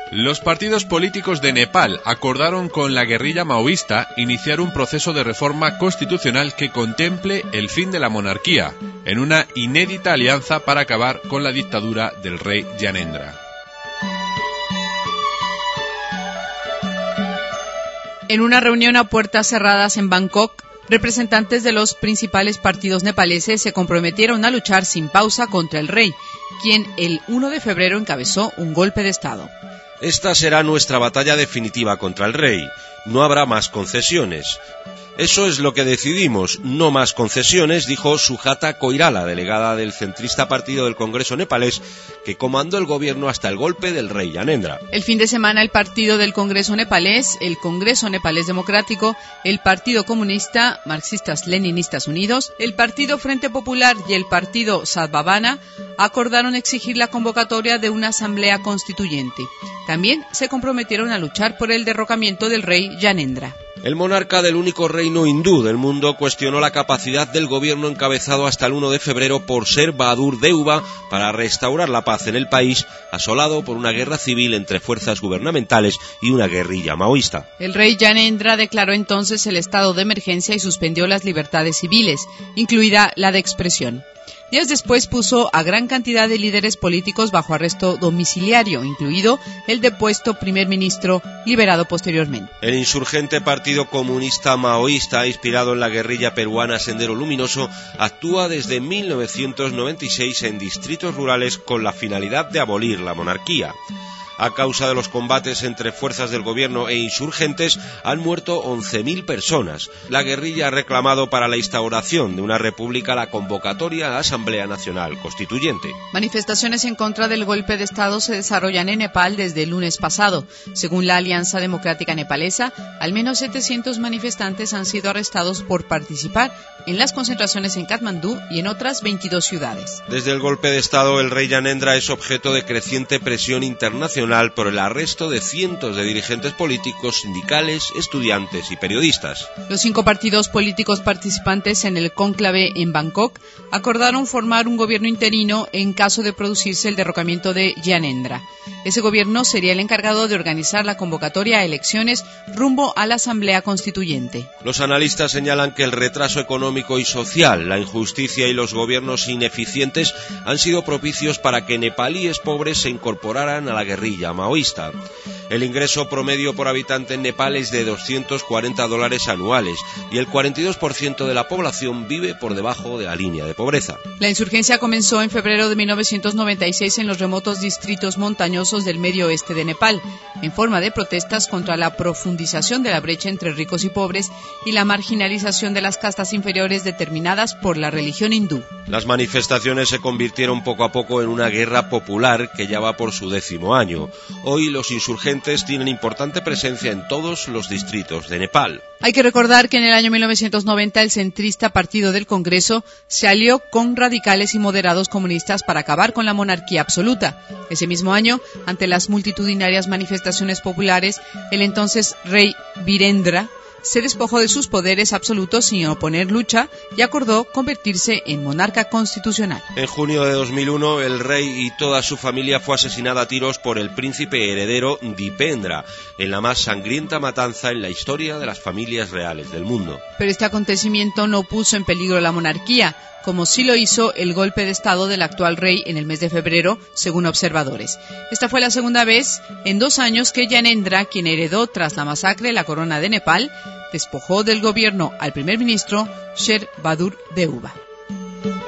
Los partidos políticos de Nepal acordaron con la guerrilla maoísta iniciar un proceso de reforma constitucional que contemple el fin de la monarquía, en una inédita alianza para acabar con la dictadura del rey Gyanendra. En una reunión a puertas cerradas en Bangkok, representantes de los principales partidos nepaleses se comprometieron a luchar sin pausa contra el rey, quien el 1 de febrero encabezó un golpe de Estado. Esta será nuestra batalla definitiva contra el rey. No habrá más concesiones. Eso es lo que decidimos, no más concesiones, dijo Sujata Koirala, delegada del centrista partido del Congreso nepalés, que comandó el gobierno hasta el golpe del rey Gyanendra. El fin de semana el partido del Congreso nepalés, el Congreso Nepalés Democrático, el Partido Comunista, Marxistas-Leninistas Unidos, el Partido Frente Popular y el Partido Sadbhavana acordaron exigir la convocatoria de una asamblea constituyente. También se comprometieron a luchar por el derrocamiento del rey Gyanendra. El monarca del único reino hindú del mundo cuestionó la capacidad del gobierno encabezado hasta el 1 de febrero por Sher Bahadur Deuba para restaurar la paz en el país, asolado por una guerra civil entre fuerzas gubernamentales y una guerrilla maoísta. El rey Gyanendra declaró entonces el estado de emergencia y suspendió las libertades civiles, incluida la de expresión. Días después puso a gran cantidad de líderes políticos bajo arresto domiciliario, incluido el depuesto primer ministro, liberado posteriormente. El insurgente Partido Comunista Maoísta, inspirado en la guerrilla peruana Sendero Luminoso, actúa desde 1996 en distritos rurales con la finalidad de abolir la monarquía. A causa de los combates entre fuerzas del gobierno e insurgentes, han muerto 11.000 personas. La guerrilla ha reclamado para la instauración de una república la convocatoria a Asamblea Nacional Constituyente. Manifestaciones en contra del golpe de Estado se desarrollan en Nepal desde el lunes pasado. Según la Alianza Democrática Nepalesa, al menos 700 manifestantes han sido arrestados por participar en las concentraciones en Katmandú y en otras 22 ciudades. Desde el golpe de Estado, el rey Gyanendra es objeto de creciente presión internacional por el arresto de cientos de dirigentes políticos, sindicales, estudiantes y periodistas. Los 5 partidos políticos participantes en el cónclave en Bangkok acordaron formar un gobierno interino en caso de producirse el derrocamiento de Gyanendra. Ese gobierno sería el encargado de organizar la convocatoria a elecciones rumbo a la Asamblea Constituyente. Los analistas señalan que el retraso económico y social, la injusticia y los gobiernos ineficientes han sido propicios para que nepalíes pobres se incorporaran a la guerrilla maoísta. El ingreso promedio por habitante en Nepal es de $240 anuales y el 42% de la población vive por debajo de la línea de pobreza. La insurgencia comenzó en febrero de 1996 en los remotos distritos montañosos del medio oeste de Nepal, en forma de protestas contra la profundización de la brecha entre ricos y pobres y la marginalización de las castas inferiores determinadas por la religión hindú. Las manifestaciones se convirtieron poco a poco en una guerra popular que ya va por su 10º año. Hoy los insurgentes tienen importante presencia en todos los distritos de Nepal. Hay que recordar que en el año 1990 el centrista Partido del Congreso se alió con radicales y moderados comunistas para acabar con la monarquía absoluta. Ese mismo año, ante las multitudinarias manifestaciones populares, el entonces rey Virendra se despojó de sus poderes absolutos sin oponer lucha y acordó convertirse en monarca constitucional. En junio de 2001, el rey y toda su familia fue asesinada a tiros por el príncipe heredero Dipendra, en la más sangrienta matanza en la historia de las familias reales del mundo. Pero este acontecimiento no puso en peligro la monarquía, como sí lo hizo el golpe de Estado del actual rey en el mes de febrero, según observadores. Esta fue la segunda vez en 2 años que Gyanendra, quien heredó tras la masacre la corona de Nepal, despojó del gobierno al primer ministro Sher Bahadur Deuba.